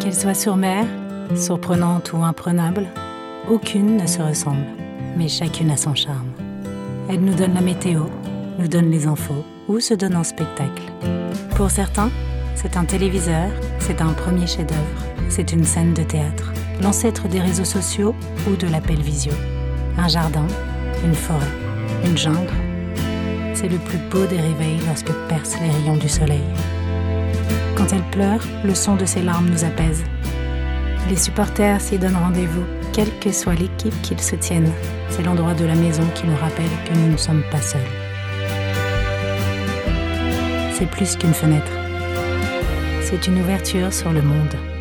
Qu'elle soit sur mer, surprenante ou imprenable, aucune ne se ressemble, mais chacune a son charme. Elle nous donne la météo, nous donne les infos ou se donne en spectacle. Pour certains, c'est un téléviseur, c'est un premier chef-d'œuvre, c'est une scène de théâtre, l'ancêtre des réseaux sociaux ou de l'appel visio. Un jardin, une forêt, une jungle. C'est le plus beau des réveils lorsque percent les rayons du soleil. Quand elle pleure, le son de ses larmes nous apaise. Les supporters s'y donnent rendez-vous, quelle que soit l'équipe qu'ils soutiennent. C'est l'endroit de la maison qui nous rappelle que nous ne sommes pas seuls. C'est plus qu'une fenêtre. C'est une ouverture sur le monde.